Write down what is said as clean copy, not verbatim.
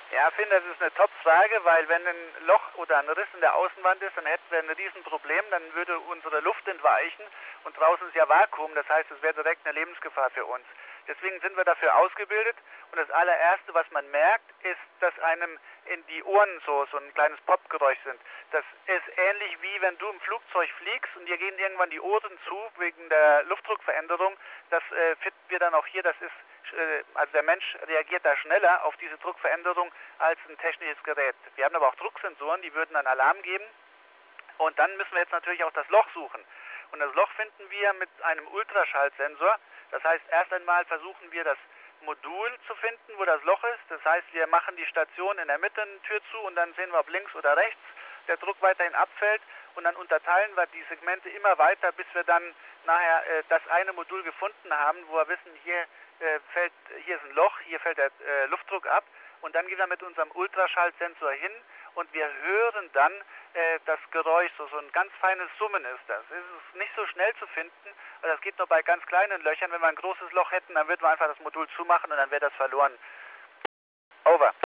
Ja, Finn, das ist eine Top-Frage, weil wenn ein Loch oder ein Riss in der Außenwand ist, dann hätten wir ein Riesenproblem, dann würde unsere Luft entweichen und draußen ist ja Vakuum, das heißt, es wäre direkt eine Lebensgefahr für uns. Deswegen sind wir dafür ausgebildet und das allererste, was man merkt, ist, dass einem in die Ohren so ein kleines Popgeräusch sind. Das ist ähnlich wie wenn du im Flugzeug fliegst und dir gehen irgendwann die Ohren zu wegen der Luftdruckveränderung. Das finden wir dann auch hier, das ist also der Mensch reagiert da schneller auf diese Druckveränderung als ein technisches Gerät. Wir haben aber auch Drucksensoren, die würden dann Alarm geben. Und dann müssen wir jetzt natürlich auch das Loch suchen. Und das Loch finden wir mit einem Ultraschallsensor. Das heißt, erst einmal versuchen wir das Modul zu finden, wo das Loch ist. Das heißt, wir machen die Station in der Mitte eine Tür zu und dann sehen wir, ob links oder rechts der Druck weiterhin abfällt. Und dann unterteilen wir die Segmente immer weiter, bis wir dann nachher das eine Modul gefunden haben, wo wir wissen, hier ist ein Loch, hier fällt der Luftdruck ab. Und dann gehen wir mit unserem Ultraschallsensor hin und wir hören dann das Geräusch, so ein ganz feines Summen ist das. Es ist nicht so schnell zu finden, weil das geht nur bei ganz kleinen Löchern. Wenn wir ein großes Loch hätten, dann würden wir einfach das Modul zumachen und dann wäre das verloren. Over.